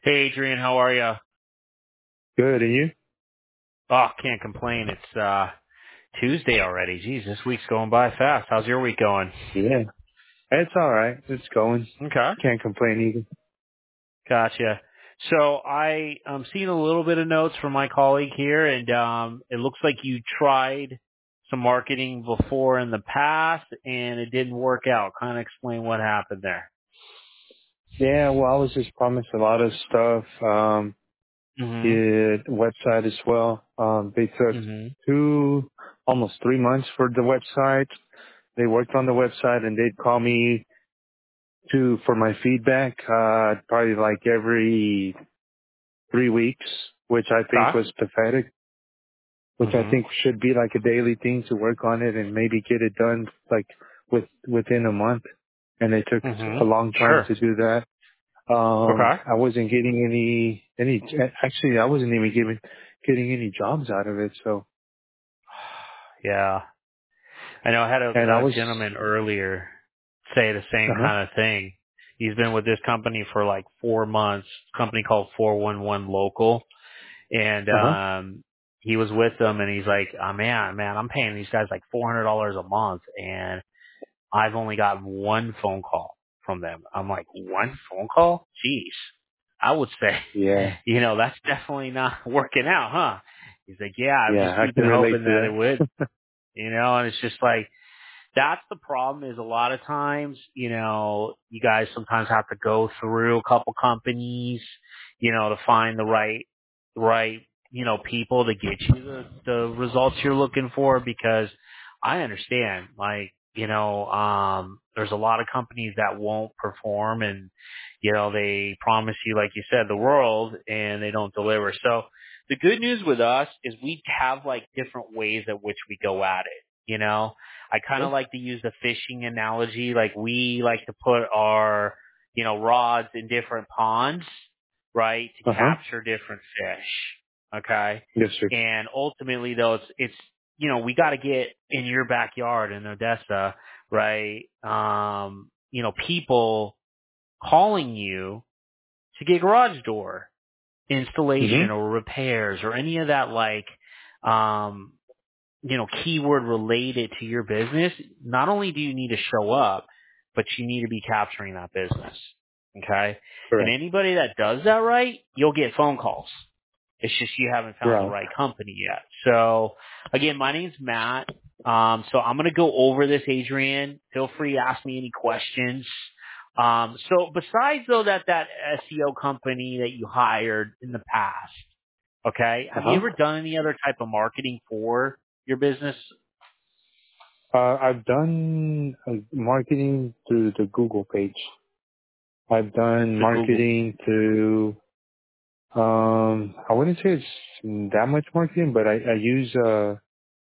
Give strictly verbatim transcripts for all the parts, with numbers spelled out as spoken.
Hey, Adrian, how are you? Good, and you? Oh, can't complain. It's uh Tuesday already. Jeez, this week's going by fast. How's your week going? Yeah. It's all right. It's going. Okay, Can't complain either. gotcha. So I am seeing a little bit of notes from my colleague here, and um, it looks like you tried some marketing before in the past, and it didn't work out. Kind of explain what happened there. Yeah, well, I was just promised a lot of stuff. Um, Mhm. did website as well. Um, they took Mhm. two, almost three months for the website. They worked on the website and they'd call me to, for my feedback, uh, probably like every three weeks, which I think Okay. was pathetic. Which I Mhm. think should be like a daily thing to work on it and maybe get it done like with within a month. And it took a Mhm. long time Sure. to do that. Um, Okay. I wasn't getting any any actually I wasn't even getting getting any jobs out of it. So Yeah. I know I had a, and I a was gentleman earlier say the same uh huh kind of thing. He's been with this company for like four months, company called four one one Local. And, uh huh um, he was with them and he's like, oh man, man, I'm paying these guys like four hundred dollars a month and I've only got one phone call from them. I'm like, one phone call? Jeez. I would say, yeah you know, that's definitely not working out, huh? He's like, yeah, I've yeah just, I we've can been relate hoping to that it that. would, you know, and it's just like, that's the problem is a lot of times, you know, you guys sometimes have to go through a couple companies, you know, to find the right, right, you know, people to get you the, the results you're looking for because I understand, like, you know, um, there's a lot of companies that won't perform and, you know, they promise you, like you said, the world and they don't deliver. So the good news with us is we have like different ways at which we go at it, you know? I kind of Okay. like to use the fishing analogy. Like we like to put our, you know, rods in different ponds, right, to Uh huh. capture different fish. Okay. Yes, sir. And ultimately though, it's, it's, you know, we got to get in your backyard in Odessa, right? Um, you know, people calling you to get garage door installation Mhm. or repairs or any of that like, um, you know, keyword related to your business, not only do you need to show up, but you need to be capturing that business. Okay? And Correct. anybody that does that right, you'll get phone calls. It's just you haven't found the Right. right company yet. So again, my name's Matt. Um, so I'm going to go over this, Adrian. Feel free to ask me any questions. Um, so besides though that, that S E O company that you hired in the past, okay, Uh have you huh. ever done any other type of marketing for your business? Uh, I've done uh, marketing through the Google page. I've done To Google. marketing to Um, I wouldn't say it's that much marketing, but I, I use, uh,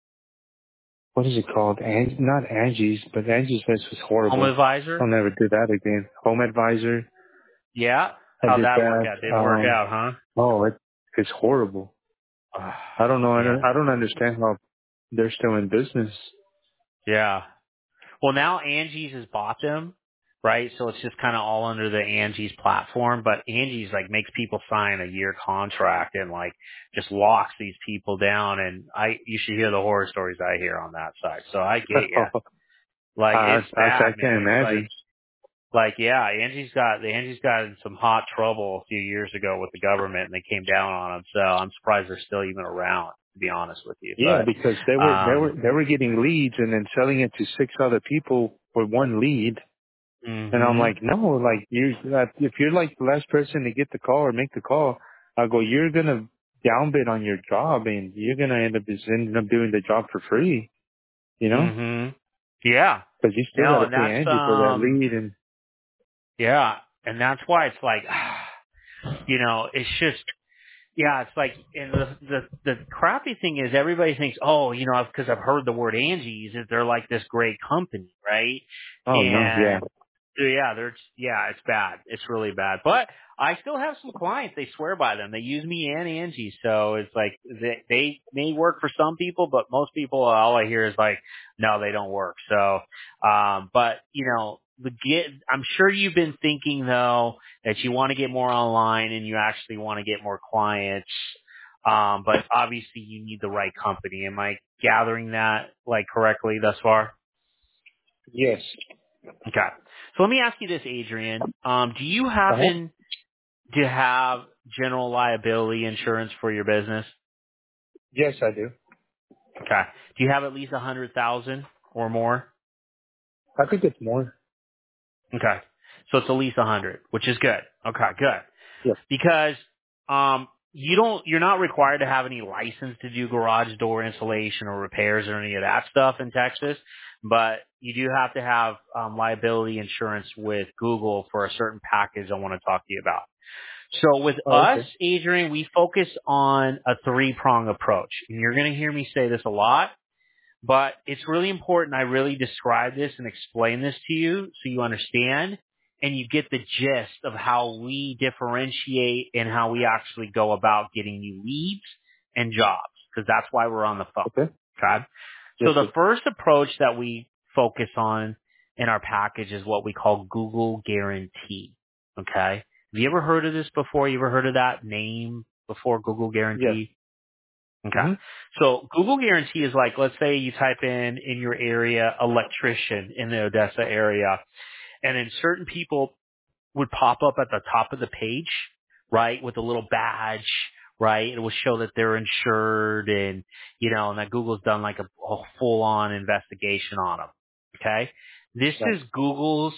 what is it called? Ang- not Angie's, but Angie's List was Home horrible. Advisor? I'll never do that again. Home Advisor, Yeah. I How'd did that work that. out? Didn't work Um, out, huh? oh, it, it's horrible. Uh, I don't know. I yeah. don't, I don't understand how they're still in business. Yeah. Well, now Angie's has bought them, right? So it's just kind of all under the Angie's platform. But Angie's like makes people sign a year contract and like just locks these people down. And I, you should hear the horror stories I hear on that side. So I get you. I, Like I, it's I bad, can't man. It's like imagine. Like, yeah, Angie's got the Angie's got in some hot trouble a few years ago with the government, and they came down on them. So I'm surprised they're still even around, to be honest with you. Yeah, But, because they were, they were, um, they were getting leads and then selling it to six other people for one lead. And I'm hmm like, no, like you, uh, if you're like the last person to get the call or make the call, I go, you're gonna downbid on your job, and you're gonna end up just ending up doing the job for free, you know, hmm yeah, because you still got no, to and pay that's Angie for that um, lead. And yeah, and that's why it's like, you know, it's just. Yeah, it's like, and the the the crappy thing is everybody thinks, oh, you know, because I've heard the word Angie's, that they're like this great company, right? oh no, yeah, And so, yeah, they're yeah, it's bad. It's really bad. But I still have some clients. They swear by them. They use me and Angie. So it's like they, they may work for some people, but most people, all I hear is like, no, they don't work. So, um, but you know, the get, I'm sure you've been thinking though that you want to get more online and you actually want to get more clients. Um, but obviously you need the right company. Am I gathering that like correctly thus far? Yes. Okay. So let me ask you this, Adrian. Um, do you Uh-huh. happen to have general liability insurance for your business? Yes, I do. Okay. Do you have at least a hundred thousand or more? I think it's more. Okay. So it's at least a hundred, which is good. Okay, good. Yeah. Because um you don't you're not required to have any license to do garage door installation or repairs or any of that stuff in Texas, but you do have to have um liability insurance with Google for a certain package I want to talk to you about. So with Oh, us, okay. Adrian, we focus on a three-prong approach. And you're going to hear me say this a lot, but it's really important I really describe this and explain this to you so you understand and you get the gist of how we differentiate and how we actually go about getting you leads and jobs, because that's why we're on the phone. Okay. Okay? Yes, So the sir. first approach that we focus on in our package is what we call Google Guarantee. Okay? Have you ever heard of this before? You ever heard of that name before, Google Yes. Guarantee? Okay. Mm-hmm. So Google Guarantee is like, let's say you type in in your area electrician in the Odessa area, and then certain people would pop up at the top of the page, right, with a little badge, right? It will show that they're insured and, you know, and that Google's done like a, a full on investigation on them. Okay. This Right. is Google's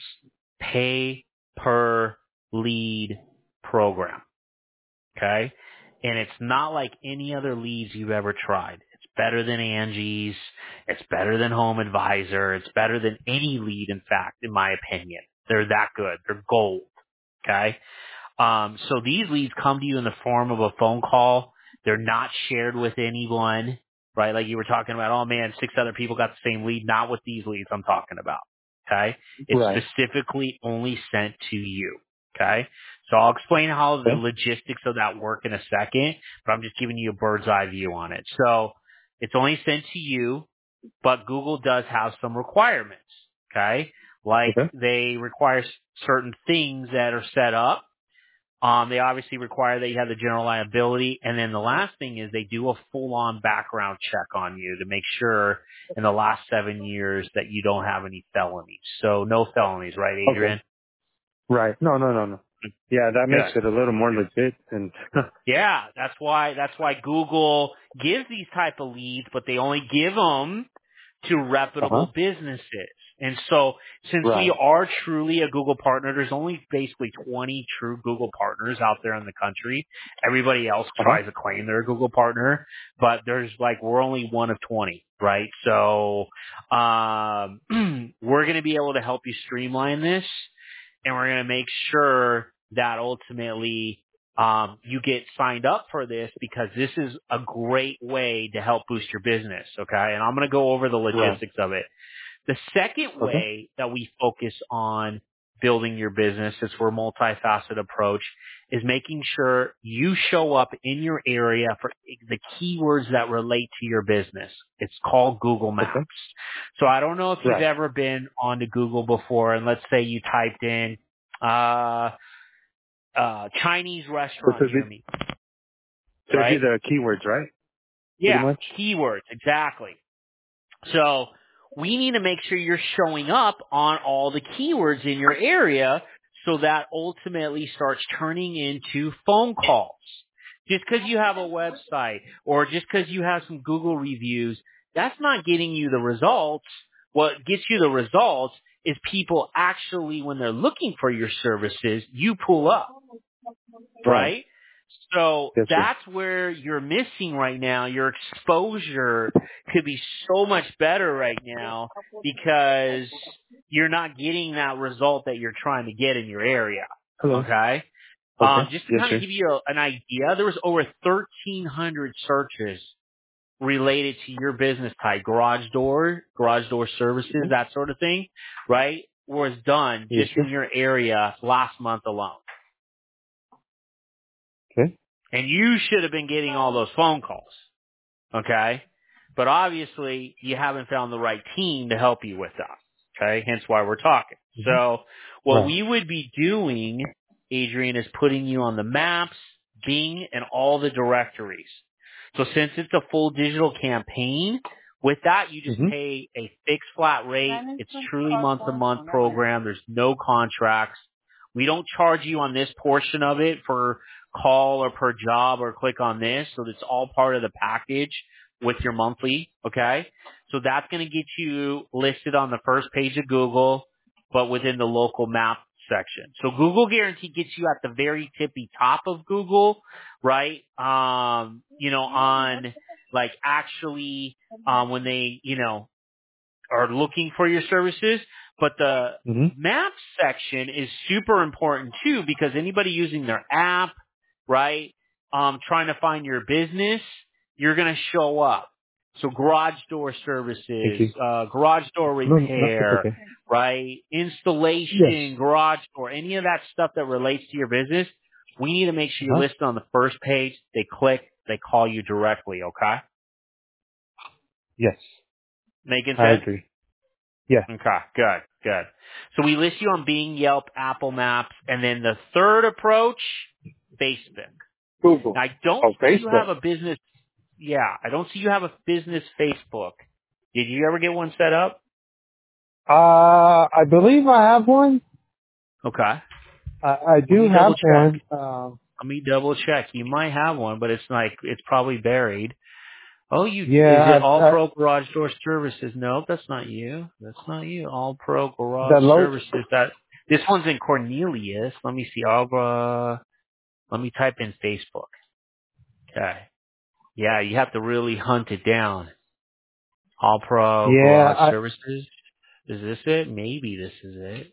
pay per lead program. Okay. And it's not like any other leads you've ever tried. It's better than Angie's. It's better than Home Advisor. It's better than any lead, in fact, in my opinion. They're that good. They're gold. Okay. Um, so these leads come to you in the form of a phone call. They're not shared with anyone, right? Like you were talking about, oh man, six other people got the same lead. Not with these leads I'm talking about. Okay. It's Right. specifically only sent to you. Okay. So I'll explain how the Okay. logistics of that work in a second, but I'm just giving you a bird's eye view on it. So it's only sent to you, but Google does have some requirements. Okay. Like Okay. they require s- certain things that are set up. Um, they obviously require that you have the general liability. And then the last thing is they do a full-on background check on you to make sure in the last seven years that you don't have any felonies. So no felonies, right, Okay. Adrian? Right. No, no, no, no. Yeah, that makes Good. it a little more legit. And Yeah, that's why, that's why Google gives these type of leads, but they only give them to uh-huh. reputable businesses. And so since we Right. are truly a Google partner, there's only basically twenty true Google partners out there in the country. Everybody else Uh-huh. tries to claim they're a Google partner, but there's like, we're only one of twenty, right? So, um, we're going to be able to help you streamline this, and we're going to make sure that ultimately um, you get signed up for this, because this is a great way to help boost your business. Okay. And I'm going to go over the Right. logistics of it. The second Okay. way that we focus on building your business, since we're a multifaceted approach, is making sure you show up in your area for the keywords that relate to your business. It's called Google Okay. Maps. So I don't know if you've Right. ever been onto Google before, and let's say you typed in uh uh Chinese So it restaurant says near you, me, says you right? the keywords, right? Pretty Yeah, much. keywords, exactly. So we need to make sure you're showing up on all the keywords in your area, so that ultimately starts turning into phone calls. Just because you have a website or just because you have some Google reviews, that's not getting you the results. What gets you the results is people actually, when they're looking for your services, you pull up, Right. right? So Yes, sir. that's where you're missing right now. Your exposure could be so much better right now because you're not getting that result that you're trying to get in your area. Hello. Okay? Um, Okay. just to Yes, kind of sir. give you a, an idea, there was over thirteen hundred searches related to your business type, garage door, garage door services, Okay. that sort of thing, right? Was done Yes, just sir. in your area last month alone. Okay. And you should have been getting all those phone calls. Okay? But obviously, you haven't found the right team to help you with that. Okay? Hence why we're talking. Mm-hmm. So what Right. we would be doing, Adrian, is putting you on the maps, Bing, and all the directories. So since it's a full digital campaign, with that you just Mm-hmm. pay a fixed flat rate. It's truly month to month program. There's no contracts. We don't charge you on this portion of it for call or per job or click on this. So it's all part of the package with your monthly. Okay. So that's going to get you listed on the first page of Google, but within the local map section. So Google Guarantee gets you at the very tippy top of Google, right? Um, you know, on like actually, um, when they, you know, are looking for your services, but the Mm-hmm. map section is super important too because anybody using their app, right, um, trying to find your business, you're going to show up. So garage door Thank services, you. uh, garage door No, no, it's repair, okay. right, Yes. installation, garage door, any of that stuff that relates to your business, we need to make sure you're Uh-huh. listed on the first page. They click, they call you directly, okay? Yes. Making I sense? agree. Yeah. Okay, good, good. So we list you on Bing, Yelp, Apple Maps, and then the third approach, Facebook. Google. Now, I don't Oh, see you Facebook. have a business, yeah, I don't see you have a business Facebook. Did you ever get one set up? Uh, I believe I have one. Okay. I, I Let do me double have check. one. Um, Let me double check. You might have one, but it's like, it's probably buried. Oh, you, is it yeah, All uh, Pro Garage Door Services? No, that's not you. That's not you. All Pro the Garage low. Services. That, this one's in Cornelius. Let me see. All, uh, let me type in Facebook. Okay. Yeah, you have to really hunt it down. All Pro Yeah, Garage I Services. Is this it? Maybe this is it.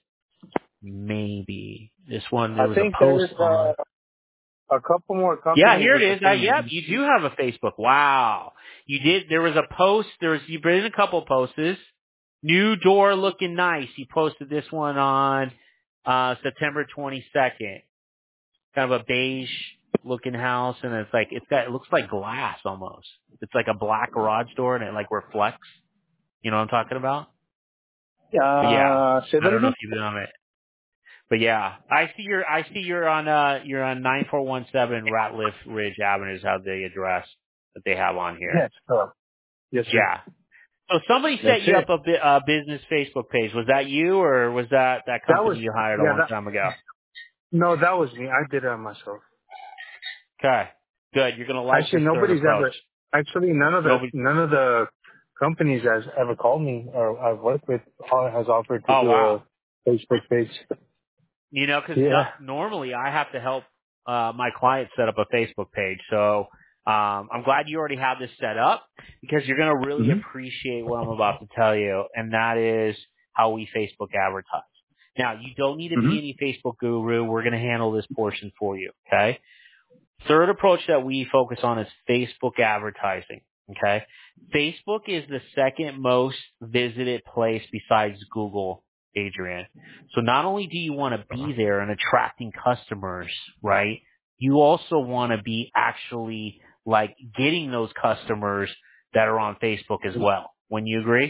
Maybe. This one, there I was a think post there's on. uh, a couple more Yeah, companies here with the it is. Uh, same yep, name. you do have a Facebook. Wow. You did, there was a post, there was, you put in a couple posts. New door looking nice. You posted this one on, uh, September twenty-second. Kind of a beige looking house, and it's like it's got it looks like glass almost. It's like a black garage door, and it like reflects. You know what I'm talking about? But yeah, Uh, say I that don't know if again? you've been on it. But yeah, I see you're I see you're on uh you're on nine four one seven Ratliff Ridge Avenue is how the address that they have on here. Yes, sir. Yes, sir. Yeah. So somebody That's set you it. up a bi- uh, business Facebook page. Was that you, or was that that That was, company you hired a yeah, long that, time ago? no, that was me. I did it myself. Okay, good. You're gonna like Actually, this third nobody's approach. ever, actually, none of the, Nobody. none of the companies has ever called me or I've worked with or has offered to Oh do wow. a Facebook page. You know, because Yeah. no, normally I have to help uh, my clients set up a Facebook page. So um, I'm glad you already have this set up because you're going to really Mm-hmm. appreciate what I'm about to tell you, and that is how we Facebook advertise. Now, you don't need to be Mm-hmm. any Facebook guru. We're going to handle this portion for you, okay? Third approach that we focus on is Facebook advertising. Okay. Facebook is the second most visited place besides Google, Adrian. So not only do you want to be there and attracting customers, right? You also want to be actually like getting those customers that are on Facebook as well. Wouldn't you agree?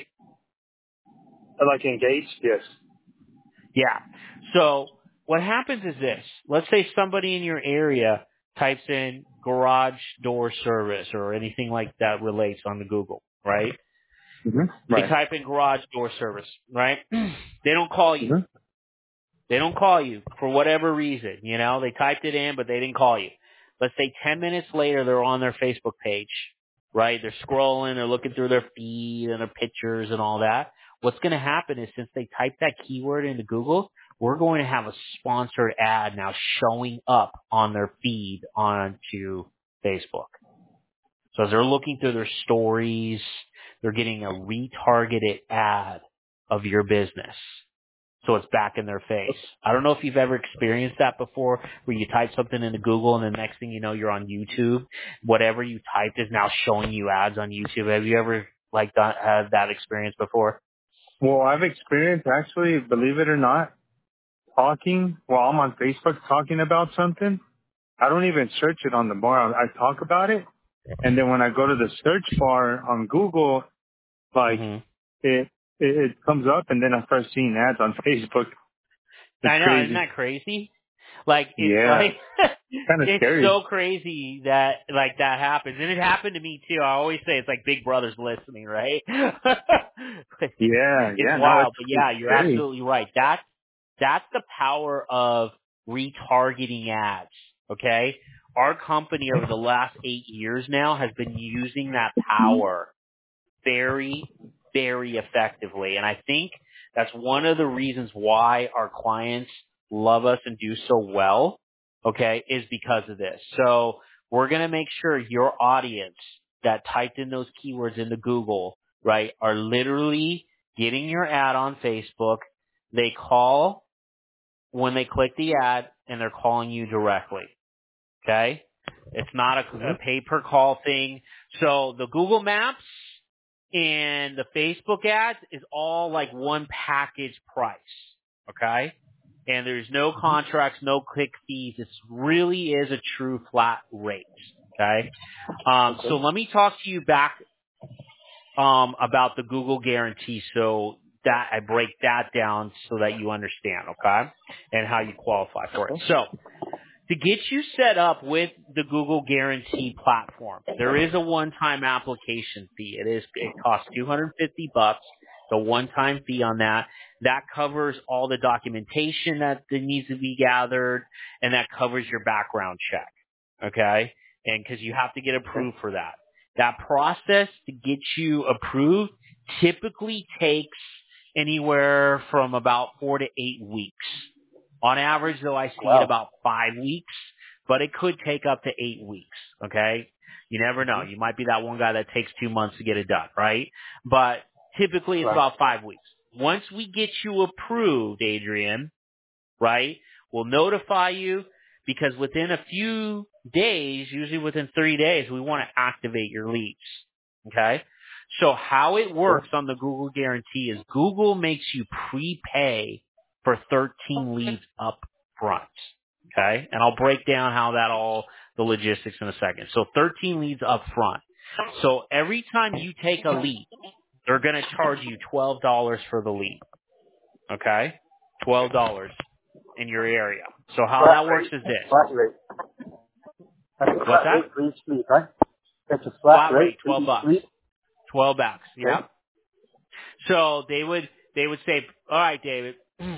Like engaged? Yes. Yeah. So what happens is this. Let's say somebody in your area types in garage door service or anything like that relates on the Google, right? Mm-hmm. They Right. type in garage door service, right? They don't call you. Mm-hmm. They don't call you for whatever reason, you know? They typed it in, but they didn't call you. Let's say ten minutes later, they're on their Facebook page, right? They're scrolling, they're looking through their feed and their pictures and all that. What's going to happen is since they typed that keyword into Google, we're going to have a sponsored ad now showing up on their feed onto Facebook. So as they're looking through their stories, they're getting a retargeted ad of your business. So it's back in their face. I don't know if you've ever experienced that before, where you type something into Google and the next thing you know, you're on YouTube. Whatever you typed is now showing you ads on YouTube. Have you ever like that, had that experience before? Well, I've experienced actually, believe it or not, talking while I'm on Facebook talking about something. I don't even search it on the bar. I talk about it. And then when I go to the search bar on Google, like hmm it, it, it comes up and then I start seeing ads on Facebook. It's I know, isn't crazy. that crazy? Like, it's Yeah. like, Kind of it's scary. so crazy that, like, that happens. And it happened to me, too. I always say it's like Big Brother's listening, right? Yeah, It's yeah, no, wild. it's, But it's yeah, you're scary. absolutely right. That's, that's the power of retargeting ads, okay? Our company over the last eight years now has been using that power very, very effectively. And I think that's one of the reasons why our clients love us and do so well, okay, is because of this. So we're going to make sure your audience that typed in those keywords into Google, right, are literally getting your ad on Facebook. They call when they click the ad and they're calling you directly, okay? It's not a, Mm-hmm. a pay-per-call thing. So the Google Maps and the Facebook ads is all like one package price, okay? And there's no contracts, no click fees. It really is a true flat rate, okay? Um, so Okay. let me talk to you back um, about the Google guarantee. So that I break that down so that you understand, okay? And how you qualify for it. Okay. So to get you set up with the Google Guarantee platform, there is a one-time application fee. It is it costs two hundred fifty bucks. The one-time fee on that that covers all the documentation that needs to be gathered, and that covers your background check. Okay, and because you have to get Okay. approved for that. That process to get you approved typically takes anywhere from about four to eight weeks. On average, though, I see it Wow. about five weeks, but it could take up to eight weeks, okay? You never know. Mm-hmm. You might be that one guy that takes two months to get it done, right? But typically it's Right. about five weeks. Once we get you approved, Adrian, right, we'll notify you because within a few days, usually within three days, we want to activate your leads, okay? So how it Okay. works on the Google Guarantee is Google makes you prepay for thirteen leads up front. Okay? And I'll break down how that all, the logistics in a second. So thirteen leads up front. So every time you take a lead, they're going to charge you twelve dollars for the lead. Okay? twelve dollars in your area. So how Flat that works rate. is this. Flat rate. That's a What's flat that? rate for each lead, right? That's a flat Flat rate rate, for twelve each bucks. lead. twelve bucks. Okay. Yep. So they would, they would say, all right, David,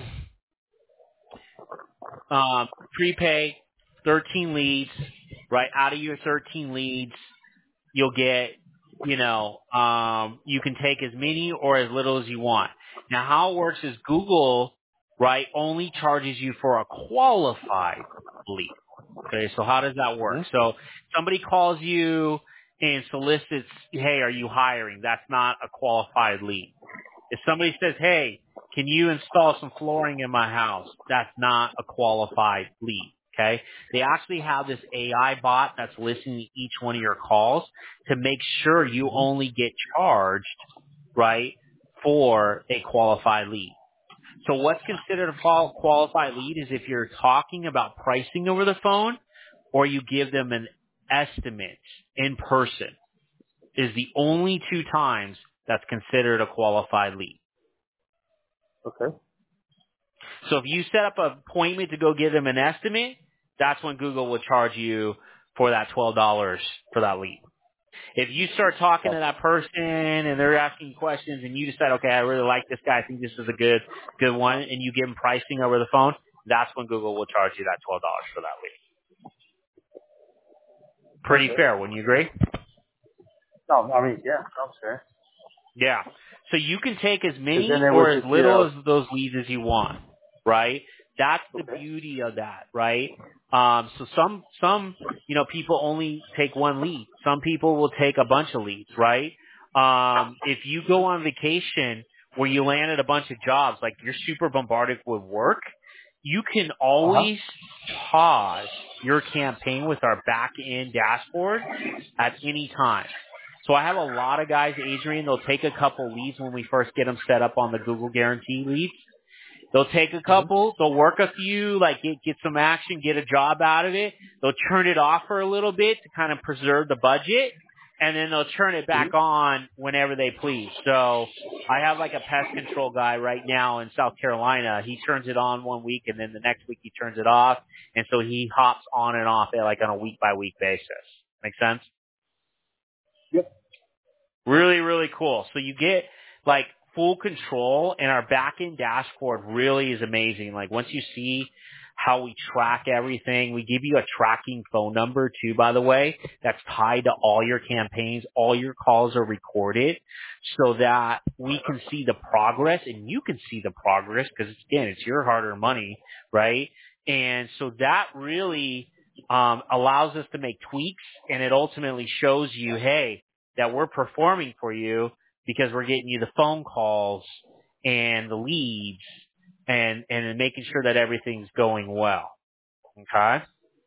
um, prepay thirteen leads, right? Out of your thirteen leads, you'll get, you know, um, you can take as many or as little as you want. Now, how it works is Google, right, only charges you for a qualified lead. Okay, so how does that work? Mm-hmm. So somebody calls you and solicits, hey, are you hiring? That's not a qualified lead. If somebody says, hey, can you install some flooring in my house? That's not a qualified lead. Okay. They actually have this A I bot that's listening to each one of your calls to make sure you Mm-hmm. only get charged, right, for a qualified lead. So what's considered a qual- qualified lead is if you're talking about pricing over the phone or you give them an estimate in person is the only two times that's considered a qualified lead. Okay. So if you set up an appointment to go give them an estimate, that's when Google will charge you for that twelve dollars for that lead. If you start talking to Gotcha. that person and they're asking questions and you decide, okay, I really like this guy, I think this is a good, good one, and you give them pricing over the phone, that's when Google will charge you that twelve dollars for that lead. Pretty Okay. fair, wouldn't you agree? No, I mean, yeah, sounds fair. Yeah. So you can take as Because then many it would or as just be little a, as those leads as you want, right? That's the okay. beauty of that, right? Um, so some, some, you know, people only take one lead. Some people will take a bunch of leads, right? Um, if you go on vacation where you landed a bunch of jobs, like you're super bombarded with work, you can Uh-huh. always pause your campaign with our back end dashboard at any time. So I have a lot of guys, Adrian, they'll take a couple leads when we first get them set up on the Google Guarantee leads. They'll take a Mm-hmm. couple, they'll work a few, like get, get some action, get a job out of it. They'll turn it off for a little bit to kind of preserve the budget. and then they'll turn it back on whenever they please. So I have like a pest control guy right now in South Carolina. He turns it on one week, and then the next week he turns it off, and so he hops on and off it like on a week by week basis. Make sense? Yep. Really, really cool. So you get like full control, and our back-end dashboard really is amazing. Like once you see how we track everything, we give you a tracking phone number too, by the way, that's tied to all your campaigns. All your calls are recorded so that we can see the progress, and you can see the progress because, again, it's your hard-earned money, right? And so that really um, allows us to make tweaks, and it ultimately shows you, hey, that we're performing for you because we're getting you the phone calls and the leads and, and making sure that everything's going well. Okay?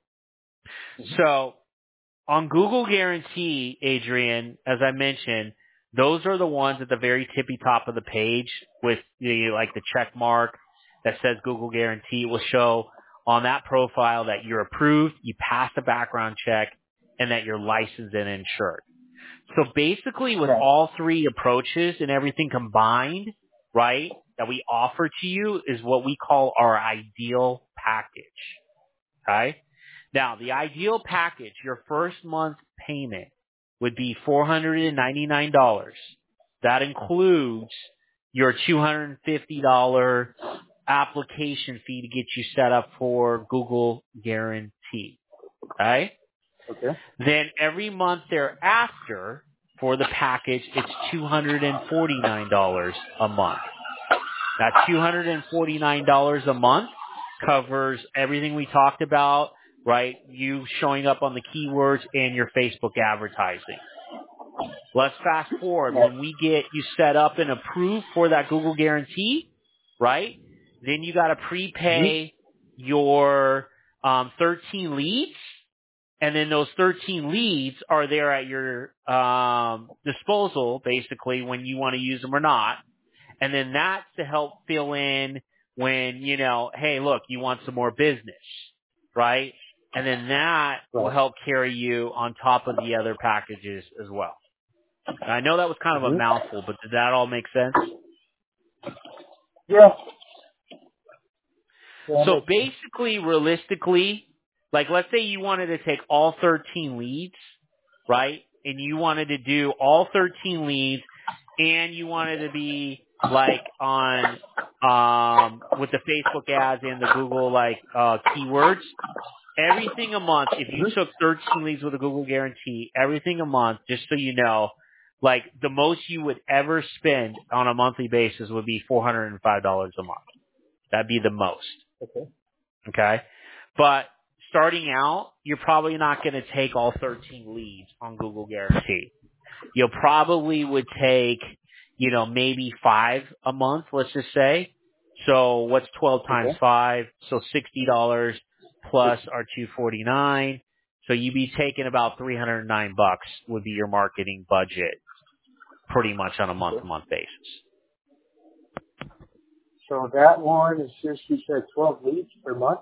So on Google Guarantee, Adrian, as I mentioned, those are the ones at the very tippy top of the page with the, like the check mark that says Google Guarantee. It will show on that profile that you're approved, you passed a background check, and that you're licensed and insured. So basically with all three approaches and everything combined, right, that we offer to you is what we call our ideal package. Okay? Now, the ideal package, your first month payment would be four hundred ninety-nine dollars. That includes your two hundred fifty dollars application fee to get you set up for Google Guarantee. Okay? Okay. Then every month thereafter, for the package, it's two hundred forty-nine dollars a month. That two hundred forty-nine dollars a month covers everything we talked about, right? You showing up on the keywords and your Facebook advertising. Let's fast forward. When we get you set up and approved for that Google Guarantee, right? Then you got to prepay your um, thirteen leads. And then those thirteen leads are there at your um, disposal, basically, when you want to use them or not. And then that's to help fill in when, you know, hey, look, you want some more business, right? And then that will help carry you on top of the other packages as well. And I know that was kind of a mouthful, but did that all make sense? Yeah. So basically, realistically, like let's say you wanted to take all thirteen leads, right? And you wanted to do all thirteen leads, and you wanted to be like on um with the Facebook ads and the Google like uh keywords. Everything a month, if you took thirteen leads with a Google Guarantee, everything a month, just so you know, like the most you would ever spend on a monthly basis would be four hundred five dollars a month. That'd be the most. Okay. Okay? But starting out, you're probably not going to take all thirteen leads on Google Guarantee. You probably would take, you know, maybe five a month, let's just say. So what's twelve times Okay. five? So sixty dollars plus our two forty-nine. So you'd be taking about three hundred nine bucks would be your marketing budget pretty much on a month-to-month basis. So that one is just, you said twelve leads per month?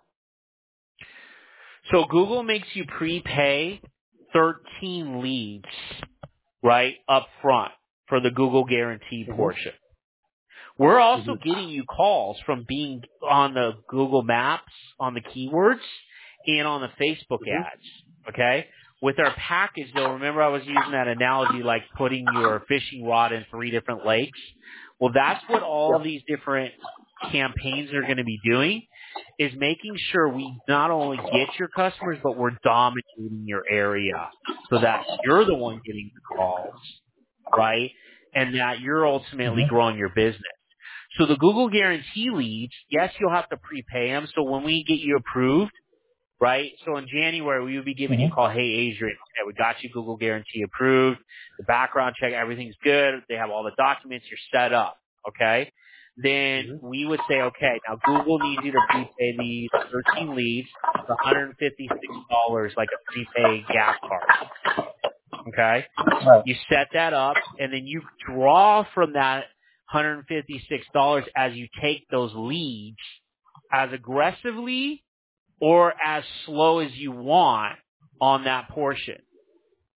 So Google makes you prepay thirteen leads, right, up front for the Google Guarantee Mm-hmm. portion. We're also Mm-hmm. getting you calls from being on the Google Maps, on the keywords, and on the Facebook Mm-hmm. ads, okay? With our package, though, remember I was using that analogy like putting your fishing rod in three different lakes? Well, that's what all Yep. these different campaigns are going to be doing, is making sure we not only get your customers, but we're dominating your area so that you're the one getting the calls, right? And that you're ultimately Mm-hmm. growing your business. So the Google Guarantee leads, yes, you'll have to prepay them. So when we get you approved, right? So in January, we would be giving you a Mm-hmm. call, hey, Adrian, okay, we got you Google Guarantee approved. The background check, everything's good. They have all the documents. You're set up, okay? Then Mm-hmm. we would say, okay, now Google needs you to prepay these thirteen leads for one hundred fifty-six dollars like a prepaid gas card, okay? Right. You set that up, and then you draw from that one hundred fifty-six dollars as you take those leads as aggressively or as slow as you want on that portion.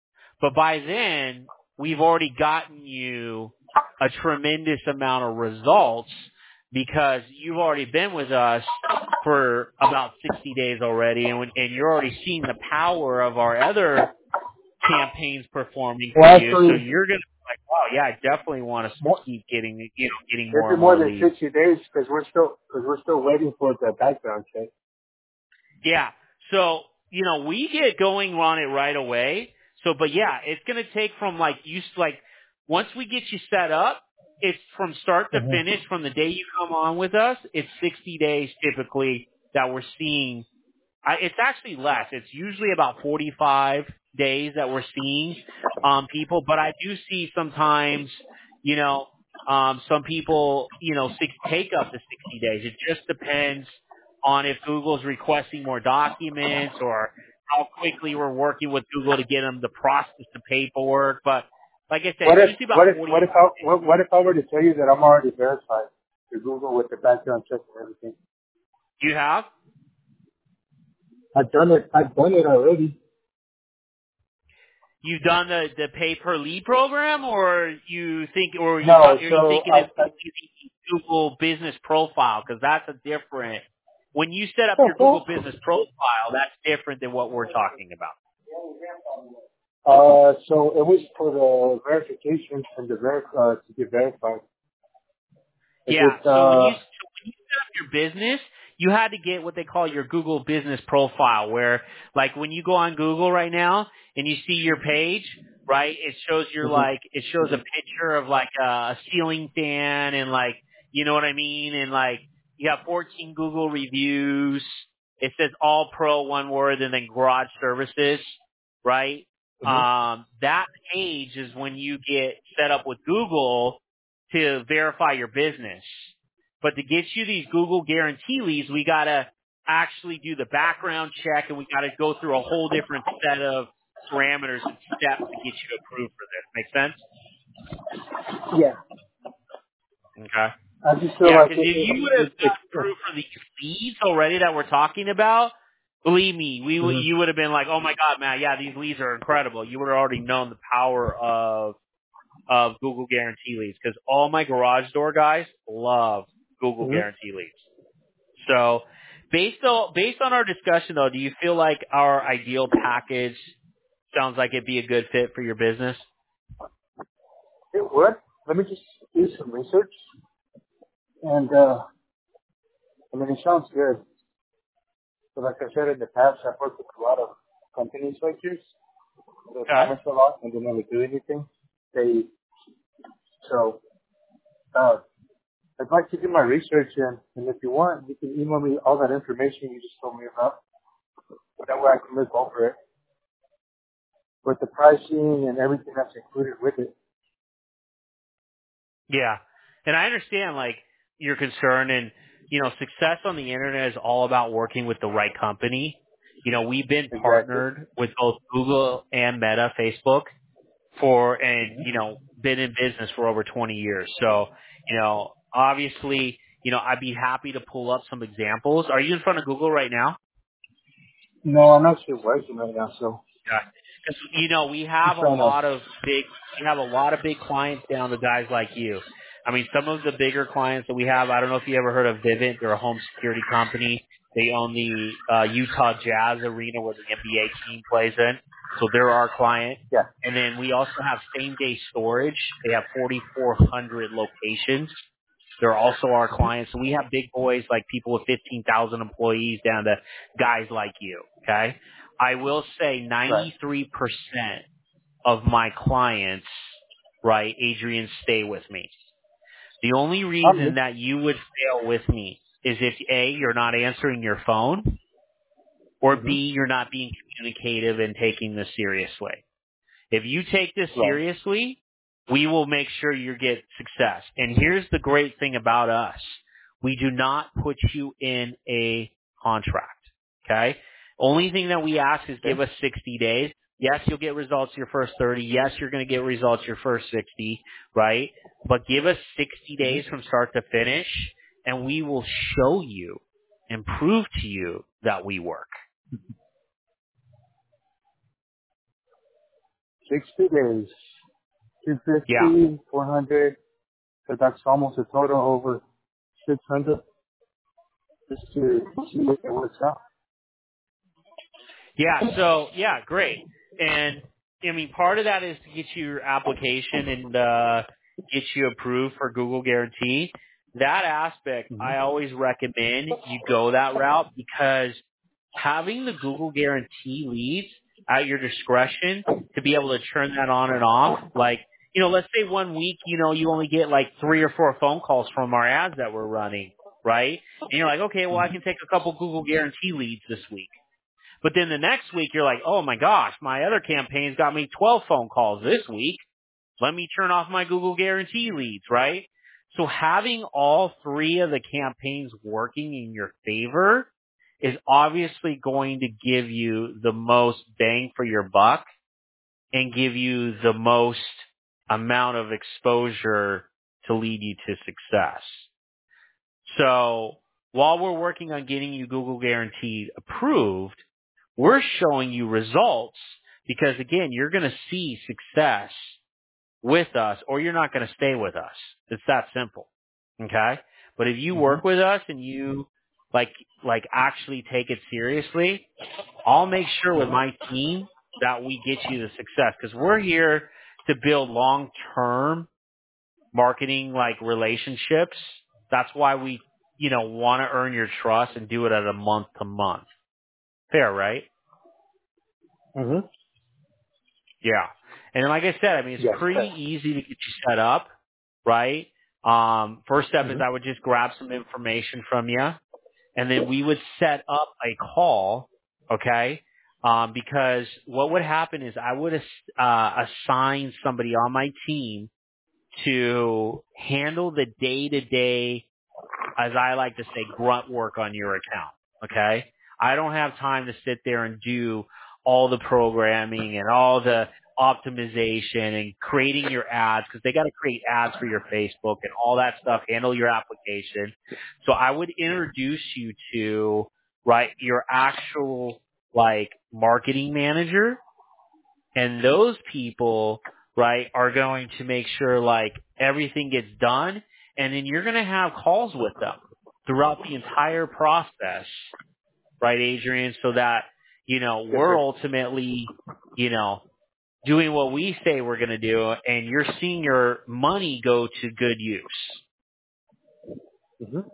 But by then, we've already gotten you a tremendous amount of results because you've already been with us for about sixty days already, and, when, and you're already seeing the power of our other campaigns performing for Well, you. So actually, you're going to be like, wow, yeah, I definitely want to more, keep getting, you know, getting it'd more be and more more than leads. sixty days because we're still because we're still waiting for the background check. Yeah. So, you know, we get going on it right away. So, but yeah, it's going to take from like you, like, once we get you set up, it's from start to Mm-hmm. finish, from the day you come on with us, it's sixty days typically that we're seeing. I, it's actually less. It's usually about forty-five days that we're seeing um, people, but I do see sometimes, you know, um, some people, you know, six, take up to sixty days. It just depends on if Google's requesting more documents or how quickly we're working with Google to get them to process the paperwork. But like I said, What it's if usually what about if what if forty-five I days. what, what if I were to tell you that I'm already verified to Google with the background check and everything? You have? I've done it. I've done it already. You've done the, the pay per lead program, or you think, or you No, talk, are you so thinking I, of I Google Business Profile? Because that's a different. When you set up oh, your Google cool. Business Profile, that's different than what we're talking about. Uh, so it was for the verification and the ver- uh, to get verified. Is Yeah. it So when you uh? so when you set up your business, you had to get what they call your Google Business Profile, where like when you go on Google right now and you see your page, right? It shows your Mhm. like it shows a picture of like a ceiling fan and like you know what I mean, and like you have fourteen Google reviews. It says all pro one word and then garage services, right? Mhm. Um, that page is when you get set up with Google to verify your business. But to get you these Google guarantee leads, we gotta actually do the background check and we gotta go through a whole different set of parameters and steps to get you approved for this. Make sense? Yeah. Okay. I just feel Yeah, like because it. if it, you would have it, it, got approved for these leads already that we're talking about, believe me, we would mhm. you would have been like, oh my god, man, yeah, these leads are incredible. You would have already known the power of of Google Guarantee Leads because all my garage door guys love Google Mhm. Guarantee Leads. So based on based on our discussion though, do you feel like our ideal package sounds like it'd be a good fit for your business? It would. Let me just do some research. And uh, I mean, it sounds good. But like I said in the past, I've worked with a lot of companies like yours. They Okay. promise a lot and they never do anything. They so uh, I'd like to do my research and, and if you want, you can email me all that information you just told me about. That way I can look over it with the pricing and everything that's included with it. Yeah. And I understand like your concern and you know, success on the internet is all about working with the right company. You know, we've been Exactly. partnered with both Google and Meta, Facebook for and you know, been in business for over twenty years. So, you know, obviously, you know, I'd be happy to pull up some examples. Are you in front of Google right now? No, I'm actually working right now, so Yeah. 'Cause, you know, we I'm have a trying to. lot of big, we have a lot of big clients down to guys like you. I mean, some of the bigger clients that we have, I don't know if you ever heard of Vivint. They're a home security company. They own the uh, Utah Jazz Arena where the N B A team plays in. So they're our client. Yeah. And then we also have same day storage. They have forty-four hundred locations. They're also our clients. So we have big boys like people with fifteen thousand employees down to guys like you. Okay. I will say Right. ninety-three percent of my clients, right, Adrian, stay with me. The only I'm reason good. that you would fail with me is if A, you're not answering your phone, or Mhm. B, you're not being communicative and taking this seriously. If you take this Right. seriously, we will make sure you get success. And here's the great thing about us. We do not put you in a contract. Okay? Only thing that we ask is give Okay. us sixty days. Yes, you'll get results your first thirty. Yes, you're going to get results your first sixty, right? But give us sixty Mhm. days from start to finish, and we will show you and prove to you that we work. sixty days. two Yeah. fifty, four hundred. So that's almost a total over six hundred. Just to see what it works out. Yeah, so yeah, great. And I mean, part of that is to get you your application and uh, get you approved for Google Guarantee. That aspect, Mm-hmm. I always recommend you go that route because having the Google Guarantee leads at your discretion to be able to turn that on and off, like, you know, let's say one week, you know, you only get like three or four phone calls from our ads that we're running, right? And you're like, okay, well, I can take a couple Google Guarantee leads this week. But then the next week you're like, oh my gosh, my other campaign's got me twelve phone calls this week. Let me turn off my Google Guarantee leads, right? So having all three of the campaigns working in your favor is obviously going to give you the most bang for your buck and give you the most amount of exposure to lead you to success. So while we're working on getting you Google Guaranteed approved, we're showing you results because, again, you're going to see success with us or you're not going to stay with us. It's that simple. Okay? But if you Mm-hmm. work with us and you like like actually take it seriously, I'll make sure with my team that we get you the success because we're here to build long-term marketing like relationships. That's why we, you know, want to earn your trust and do it at a month to month. Fair, right? Mm-hmm. Yeah. And like I said, I mean, it's Yes. pretty easy to get you set up, right? Um, first step is Mm-hmm. I would just grab some information from you, and then we would set up a call, okay? Um, because what would happen is I would uh, assign somebody on my team to handle the day-to-day, as I like to say, grunt work on your account, okay? I don't have time to sit there and do all the programming and all the optimization and creating your ads because they got to create ads for your Facebook and all that stuff, handle your application. So I would introduce you to, right, your actual, like, marketing manager, and those people, right, are going to make sure, like, everything gets done, and then you're going to have calls with them throughout the entire process, right, Adrian, so that, you know, Yes, we're sir. ultimately, you know, doing what we say we're going to do, and you're seeing your money go to good use. Mm-hmm.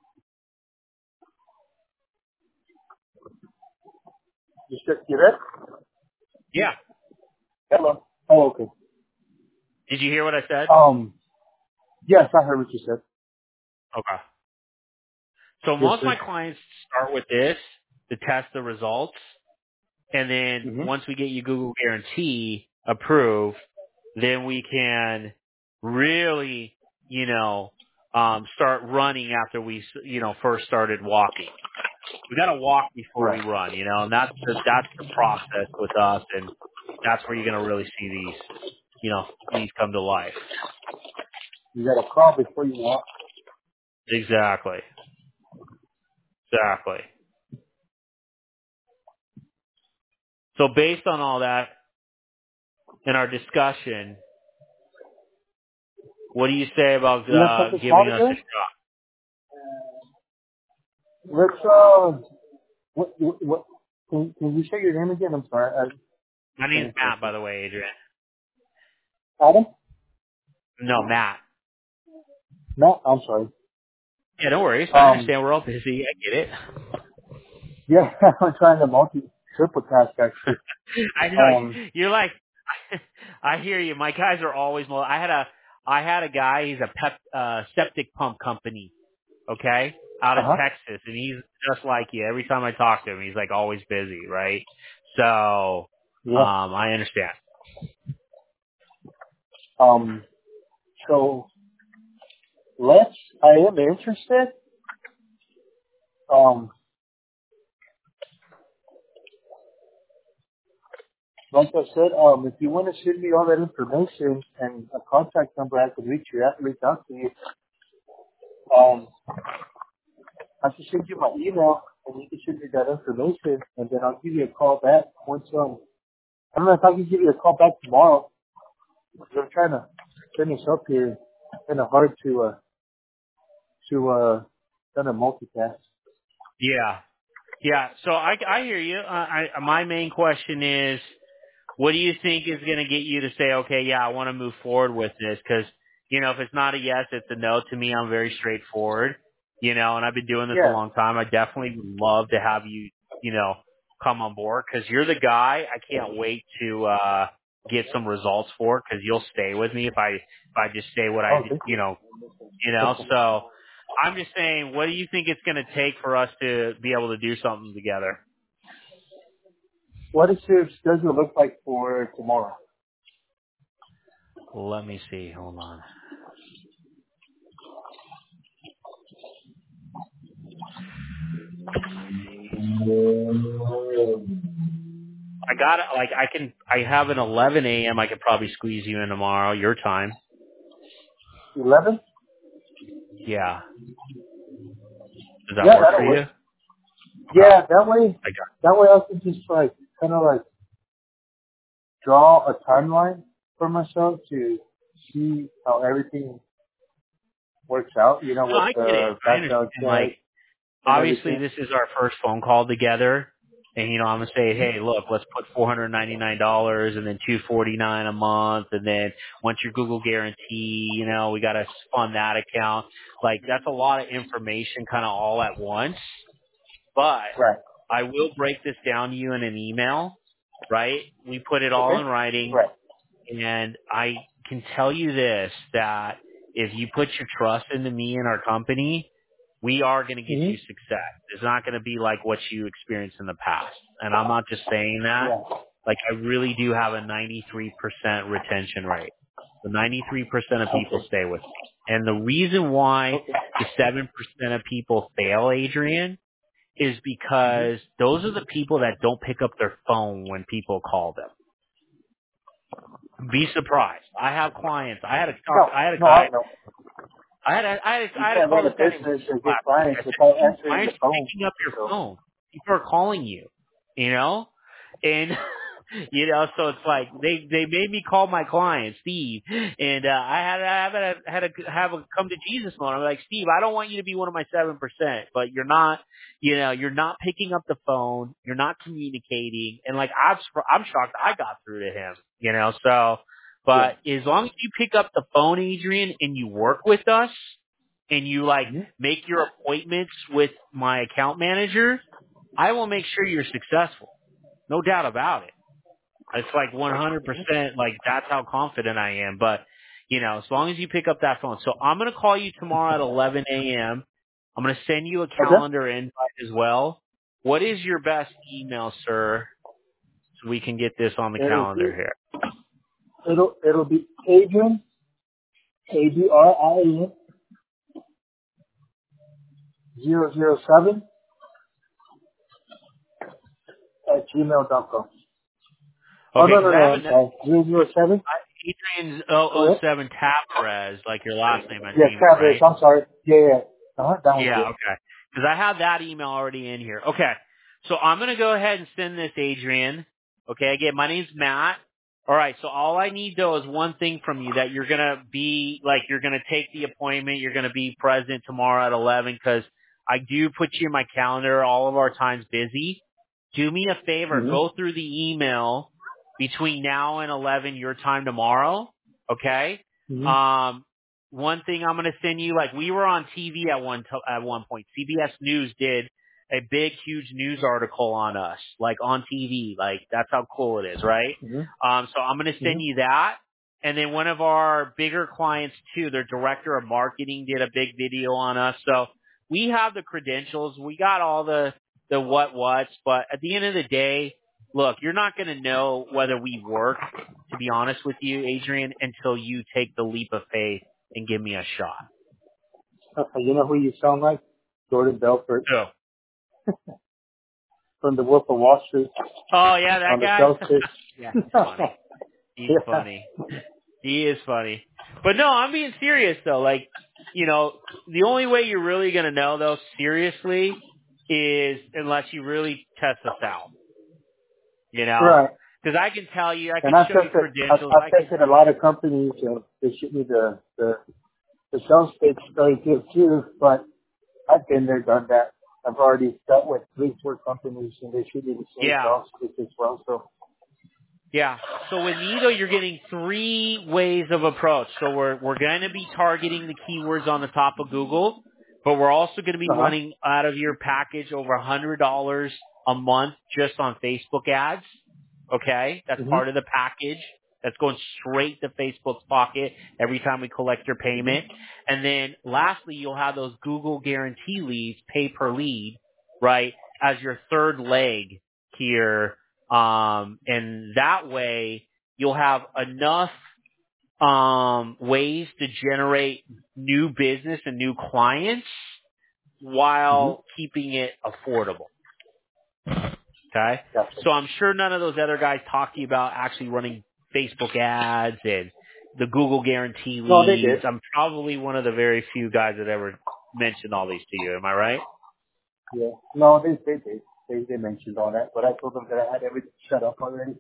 You, still, you there? Yeah. Hello. Oh, okay. Did you hear what I said? Um, yes, I heard what you said. Okay. So Yes, most of my sir. clients start with this to test the results. And then Mm-hmm. once we get you Google Guarantee approved, then we can really, you know, um, start running after we, you know, first started walking. We got to walk before we Right. run, you know, and that's the, that's the process with us. And that's where you're going to really see these, you know, leads come to life. You got to crawl before you walk. Exactly. Exactly. So based on all that in our discussion, what do you say about You want uh, something small giving to us a drink? shot? Let's, uh, what, what, what can, can you say your name again? I'm sorry. I, My I name's didn't catch Matt, by it. the way, Adrian. Adam? No, Matt. No, I'm sorry. Yeah, no worries. I Um, understand we're all busy. I get it. yeah, I'm trying to multi, triple task actually. I know Um, you're like. I hear you. My guys are always. Mul- I had a. I had a guy. He's a pep, uh, septic pump company. Okay, out of uh-huh. Texas, and he's just like you. Every time I talk to him, he's like always busy, right? So, Yeah. um, I understand. Um, so let's, I am interested. Um, like I said, um, if you want to send me all that information and a contact number I could reach you out, reach out to you, um, I can send you my email and you can send me that information and then I'll give you a call back once, um, I don't know if I can give you a call back tomorrow. I'm trying to finish up here. It's kind of hard to, uh, to, uh, kind of multitask. Yeah. Yeah. So I, I hear you. Uh, I, my main question is, what do you think is going to get you to say, okay, yeah, I want to move forward with this? Because, you know, if it's not a yes, it's a no. To me, I'm very straightforward, you know, and I've been doing this a Yeah. long time. I definitely would love to have you, you know, come on board because you're the guy I can't wait to uh get some results for because you'll stay with me if I if I just say what I, Oh, thank you you. know, you know. So I'm just saying, what do you think it's going to take for us to be able to do something together? What does your schedule look like for tomorrow? Let me see. Hold on. I got it. Like I can, I have an eleven a.m. I could probably squeeze you in tomorrow, your time. eleven? Yeah. Does that Yeah, work for that'll you? work. Okay. Yeah, that way, I got. that way I can just like, kind of like draw a timeline for myself to see how everything works out, you know, No, with I get it. the I background understand. Like check and obviously, everything. this is our first phone call together, and you know, I'm gonna say, hey, look, let's put four hundred ninety-nine dollars and then two forty-nine a month, and then once your Google guarantee, you know, we gotta fund that account. Like that's a lot of information, kind of all at once. But Right. I will break this down to you in an email, right? We put it all Okay? in writing, Right. and I can tell you this, that if you put your trust into me and our company, we are going to get you Mm-hmm. success. It's not going to be like what you experienced in the past. And I'm not just saying that. Yeah. Like, I really do have a ninety-three percent retention rate. So ninety-three percent of people Okay. stay with me. And the reason why Okay. the seven percent of people fail, Adrian, is Mm-hmm. because those are the people that don't pick up their phone when people call them. Be surprised. I have clients. I had a talk. No, I had a no, I guy. know. I had a, I had a, You I had to can't call run a this guy named business and get last week. I clients said, without "Dude, why answering aren't the you phone. picking up your So, phone? People are calling you, you know." And you know, so it's like they they made me call my client Steve, and uh, I had to have a had to have a come to Jesus moment. I'm like, Steve, I don't want you to be one of my seven percent, but you're not, you know, you're not picking up the phone, you're not communicating, and like I'm sur- I'm shocked I got through to him, you know. So, yeah. but as long as you pick up the phone, Adrian, and you work with us, and you like Mm-hmm. make your appointments with my account manager, I will make sure you're successful. No doubt about it. It's like one hundred percent, like that's how confident I am. But, you know, as long as you pick up that phone. So I'm going to call you tomorrow at eleven a.m. I'm going to send you a Okay? calendar invite as well. What is your best email, sir, so we can get this on the It'll calendar be, here? it'll, it'll be Adrian, A D R I A N, zero zero seven at gmail dot com. Oh, Okay, no, because no, I no, have I'm an sorry. zero zero seven? I, Adrian's oh oh Correct? seven Taperez, like your last name at Yes, Gmail, Travis, right? I'm sorry. Yeah, yeah. Uh-huh, that one's Yeah, good. okay. Because I have that email already in here. Okay. So I'm going to go ahead and send this, Adrian. Okay, again, my name's Matt. All right, so all I need, though, is one thing from you, that you're going to be, like, you're going to take the appointment, you're going to be present tomorrow at eleven, because I do put you in my calendar. All of our time's busy. Do me a favor. Mm-hmm. Go through the email between now and eleven, your time tomorrow, okay? Mm-hmm. Um, one thing I'm going to send you, like we were on T V at one to, at one point. C B S News did a big, huge news article on us, like on T V. Like that's how cool it is, right? Mm-hmm. Um, so I'm going to Mm-hmm. send you that. And then one of our bigger clients too, their director of marketing did a big video on us. So we have the credentials. We got all the, the what what's, but at the end of the day, look, you're not going to know whether we work, to be honest with you, Adrian, until you take the leap of faith and give me a shot. Uh, you know who you sound like? Jordan Belfort Oh. from the Wolf of Wall Street Oh yeah, that on the guy? sales pitch. Yeah, he's funny. He's Yeah. funny. He is funny. But no, I'm being serious though. Like, you know, the only way you're really gonna know though, seriously, is unless you really test us out. You know? Right. Because I can tell you, I can And I've show you tested, I've, credentials. I've I can. tested a lot of companies. You know, they shoot me the, the, the sales pitch very good too, but I've been there, done that. I've already dealt with three, four companies and they shoot me the same Yeah. sales pitch as well. So, Yeah. So with me though, you're getting three ways of approach. So we're we're going to be targeting the keywords on the top of Google, but we're also going to be uh-huh. running out of your package over a hundred dollars a month just on Facebook ads. Okay, that's Mm-hmm. part of the package. That's going straight to Facebook's pocket every time we collect your payment. And then lastly, you'll have those Google guarantee leads, pay per lead, right, as your third leg here. Um, and that way you'll have enough um, ways to generate new business and new clients Mm-hmm. while keeping it affordable. Okay? Gotcha. So I'm sure none of those other guys talk to you about actually running Facebook ads and the Google guarantee No, they leads. did. I'm probably one of the very few guys that ever mentioned all these to you. Am I right? Yeah. No, they, they did. They, they mentioned all that, but I told them that I had everything set up already.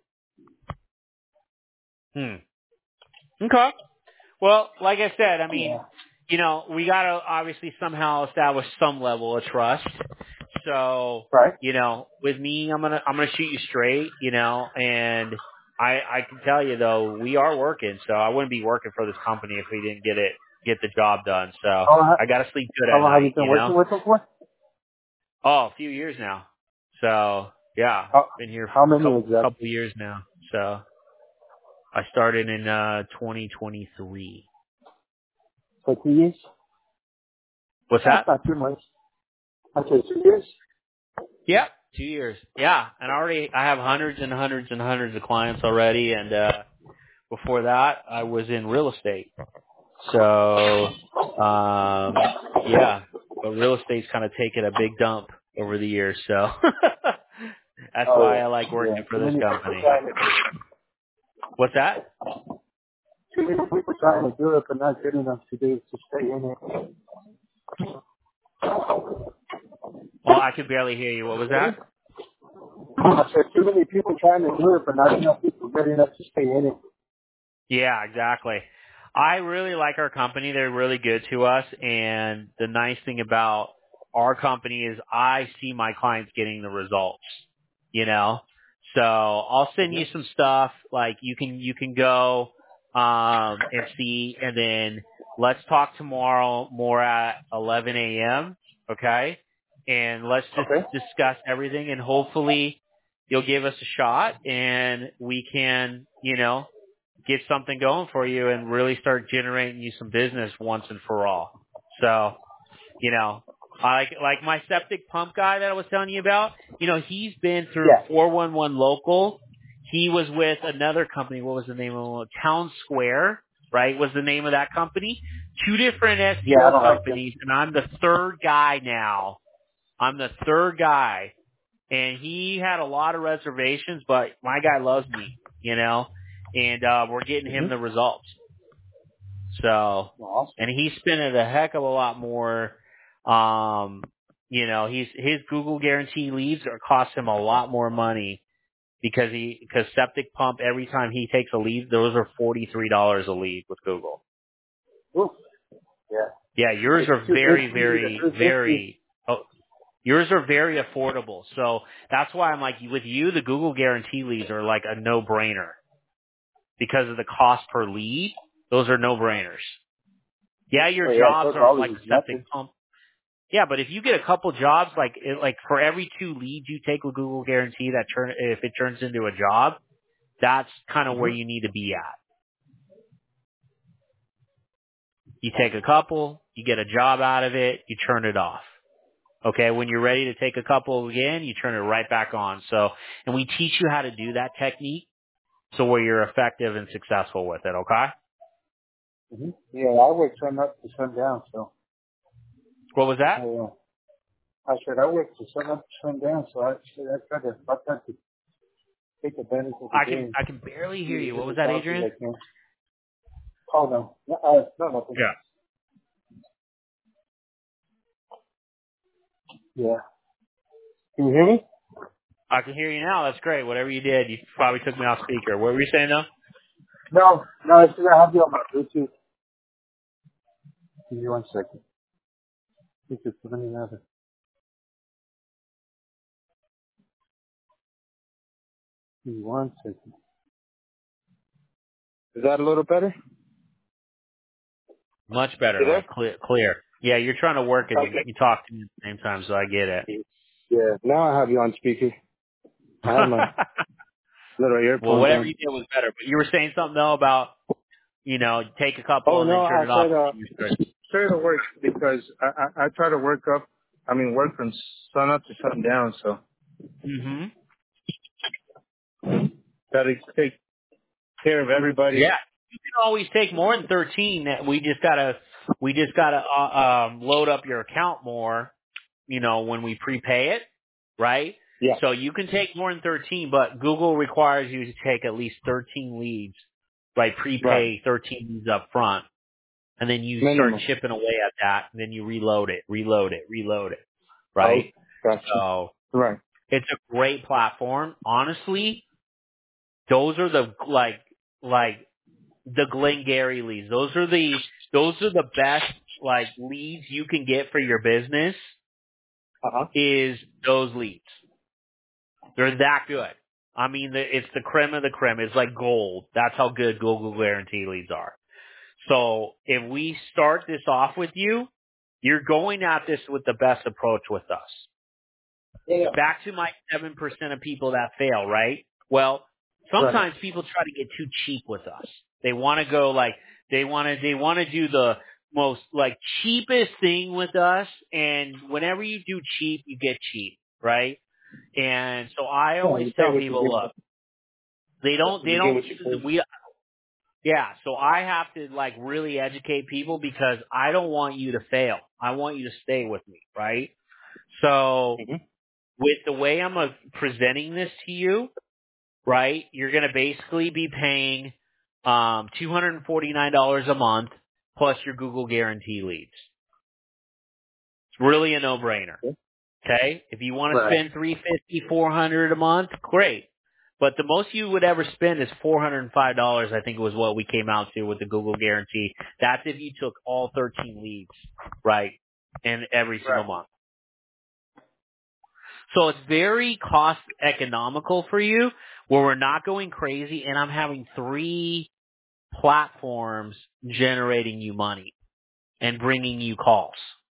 Hmm. Okay. Well, like I said, I mean, Yeah. you know, we got to obviously somehow establish some level of trust. So, Right? you know, with me, I'm gonna I'm gonna shoot you straight, you know, and I I can tell you though, we are working. So I wouldn't be working for this company if we didn't get it get the job done. So How long, I got to sleep good how at long have you night, been you working know. with them for? Oh, a few years now. So yeah, How, been here how for a many couple exactly? couple years now. So I started in uh twenty twenty-three. For two years? What's That's that? not too much. I said two years? Yep, two years. Yeah, and already I have hundreds and hundreds and hundreds of clients already, and uh before that I was in real estate. So, um, yeah, but real estate's kind of taken a big dump over the years, so that's Oh why yeah. I like Yeah. working for Too this many people company. trying to, What's that? too many people trying to do it, but not good enough to do to stay in it. Oh, I could barely hear you. What was that? I said too many people trying to do it, but not enough people good enough to stay in it. Yeah, exactly. I really like our company. They're really good to us. And the nice thing about our company is I see my clients getting the results, you know? So I'll send you Mm-hmm. some stuff. Like you can, you can go, um, and see, and then let's talk tomorrow more at eleven a.m. Okay. And let's just Okay. discuss everything and hopefully you'll give us a shot and we can, you know, get something going for you and really start generating you some business once and for all. So, you know, like like my septic pump guy that I was telling you about, you know, he's been through Yeah. four one one Local. He was with another company. What was the name of it? Town Square, right, was the name of that company. Two different Yeah, I S E O don't like them. companies, and I'm the third guy now. I'm the third guy. And he had a lot of reservations, but my guy loves me, you know, and uh, we're getting him the Mm-hmm. results. So, Awesome. and he's spending a heck of a lot more. Um, you know, he's his Google guarantee leads are cost him a lot more money because he because septic pump every time he takes a lead, those are forty three dollars a lead with Google. Ooh. Yeah. Yeah, yours It's are two very, fifty to very, three fifty. very. Oh, yours are very affordable. So that's why I'm like, with you, the Google guarantee leads are like a no-brainer because of the cost per lead. Those are no-brainers. Yeah, your Oh yeah, jobs twelve aren't dollars like is a septic nothing. pump. Yeah, but if you get a couple jobs, like it, like for every two leads you take with Google guarantee, that turn if it turns into a job, that's kind of where Mm-hmm. you need to be at. You take a couple, you get a job out of it, you turn it off. Okay, when you're ready to take a couple again, you turn it right back on. So, and we teach you how to do that technique so where you're effective and successful with it, okay? Mm-hmm. Yeah, I work sun up to sun down, so What was I, that? uh, I said I work to sun up to sun down, so I said I try to I try to take advantage of the I can game. I can barely hear Do you. as What many was that, jobs as Adrian? I can. Oh no, no, uh, no, nothing. Yeah. Yeah. Can you hear me? I can hear you now. That's great. Whatever you did, you probably took me off speaker. What were you saying though? No, no, it's because I have you on my Bluetooth. Give me one second. Bluetooth, let me have it. Give me one second. Is that a little better? Much better, You there? like clear. clear. Yeah, you're trying to work and you, Okay. you talk to me at the same time, so I get it. Yeah, now I have you on speaker. I have my little Well, earphones whatever on. you did was better. But you were saying something though about, you know, take a couple Oh, and then no, turn I it off. said, uh, And you're straight. sure it'll work because I, I, I try to work up, I mean, work from sun up to sundown, so Mm-hmm. gotta take care of everybody. Yeah, you can always take more than thirteen. We just gotta, we just gotta uh, um, load up your account more. You know, when we prepay it, right? Yeah. So you can take more than thirteen, but Google requires you to take at least thirteen leads, right? Prepay Right. thirteen leads up front, and then you start Minimum. chipping away at that, and then you reload it, reload it, reload it, Oh, right? gotcha. So Right. it's a great platform. Honestly, those are the like like the Glengarry leads. Those are the those are the best like leads you can get for your business. Uh-huh. Is those leads? They're that good. I mean, the, it's the creme of the creme. It's like gold. That's how good Google Guarantee leads are. So if we start this off with you, you're going at this with the best approach with us. Yeah. Back to my seven percent of people that fail, right? Well, Right. sometimes people try to get too cheap with us. They want to go like, they want to, they want to do the most like cheapest thing with us. And whenever you do cheap, you get cheap, right? And so I Yeah, always you tell take what you people, look, get. they don't, they You get don't, what you pay. we, yeah, so I have to like really educate people because I don't want you to fail. I want you to stay with me, right? So Mm-hmm. with the way I'm uh, presenting this to you, right, you're going to basically be paying um, two hundred forty-nine dollars a month plus your Google Guarantee leads. It's really a no-brainer. Okay? If you want to Right. spend three hundred fifty dollars, four hundred dollars a month, great. But the most you would ever spend is four hundred five dollars, I think was what we came out to with the Google Guarantee. That's if you took all thirteen leads, right, and every single Right. month. So it's very cost economical for you where we're not going crazy and I'm having three platforms generating you money and bringing you calls.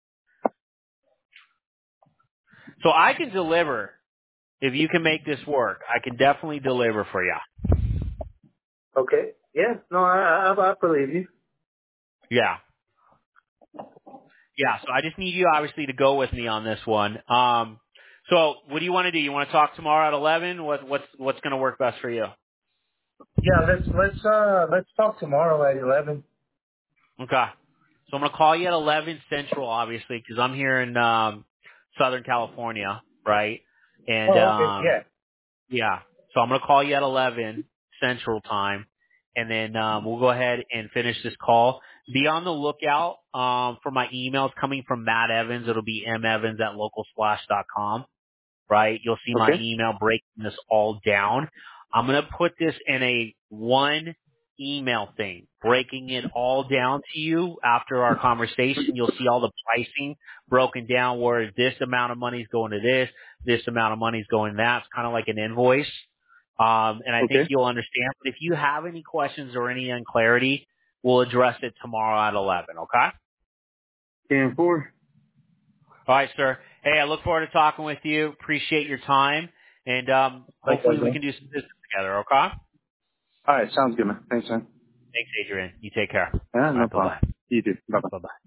So I can deliver. If you can make this work, I can definitely deliver for you. Okay. Yeah. No, I, I, I believe you. Yeah. Yeah. So I just need you obviously to go with me on this one. Um, so what do you want to do? You want to talk tomorrow at eleven? What, what's, what's going to work best for you? Yeah. Let's let's uh let's talk tomorrow at eleven. Okay. So I'm going to call you at eleven Central, obviously, because I'm here in um, Southern California, right? And Oh, okay. um, Yeah. yeah, so I'm going to call you at eleven Central time, and then um, we'll go ahead and finish this call. Be on the lookout um, for my emails coming from Matt Evans. It'll be m evans at local splash dot com. Right? You'll see my Okay. email breaking this all down. I'm going to put this in a one email thing, breaking it all down to you after our conversation. You'll see all the pricing broken down where this amount of money is going to this, this amount of money is going to that. It's kind of like an invoice. Um, and I think Okay. you'll understand. But if you have any questions or any unclarity, we'll address it tomorrow at eleven, okay? ten four. All right, sir. Hey, I look forward to talking with you. Appreciate your time. And um, Okay, hopefully we man. can do some business together, okay? All right. Sounds good, man. Thanks, man. Thanks, Adrian. You take care. Yeah, All no right, problem. bye-bye. You too. Bye bye. Bye-bye.